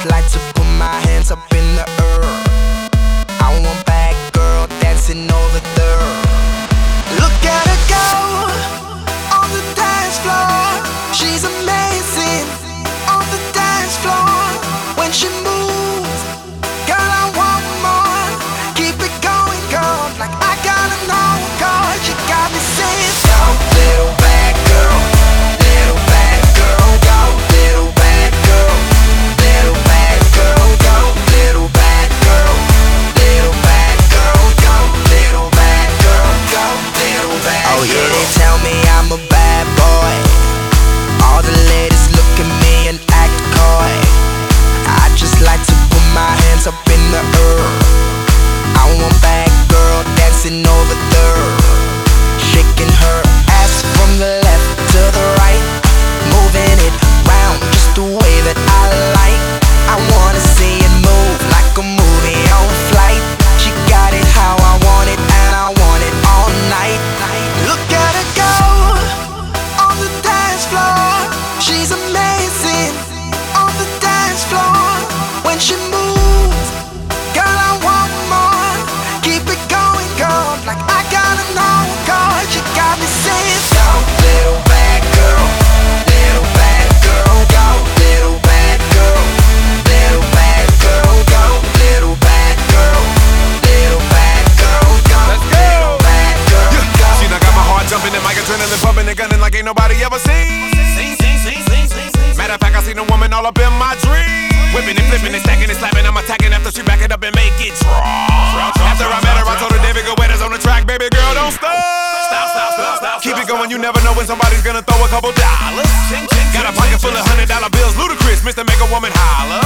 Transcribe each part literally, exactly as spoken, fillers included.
like to put my hands up in the air. I want bad girl dancing over there. Look at her go on the dance floor. She's amazing on the dance floor. When she moves, girl, I want more. Keep it going, girl, like I gotta know, girl. You got me saying, go, little bad girl, little bad girl, go, little bad girl, little bad girl, go, little bad girl, little bad girl, go, little bad girl, go, little bad girl. Oh yeah, they tell me I'm a bad boy. All the ladies look at me and act coy. I just like to put my hands up in the air. I want bad girl dancing over there, shaking her ass from the left to the right, moving it round just the way that I like. I wanna see it move like a movie on flight. She got it how I want it, and I want it all night. Look at her go on the dance floor. She's amazing on the dance floor. When she moves, girl, I want more. Keep it going, girl, like I gotta know, girl. You got me saying, go, little bad girl, little bad girl, go, little bad girl, little bad girl, go, little bad girl, little bad girl, go, little bad girl, go. She done got my heart jumping and my adrenaline pumping and gunning like ain't nobody ever seen. Matter of fact, I seen a woman all up in my dreams, whipping and flipping and stacking and slapping. I'm attacking after she back it up and make it drop. After I met her, I told her David Guetta's on the track. Baby girl, don't stop. Stop, stop, stop, stop. Keep it going, you never know when somebody's gonna throw a couple dollars. Got a pocket full of hundred dollar bills, ludicrous, Mister Make a Woman holler.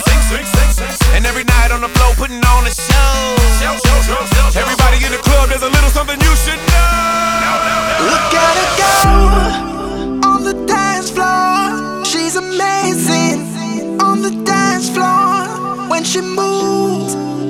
And every night on the floor, putting on a show. Everybody in the club, there's a little something you should know. Look at her go on the dance floor. She's amazing on the dance floor. When she moves,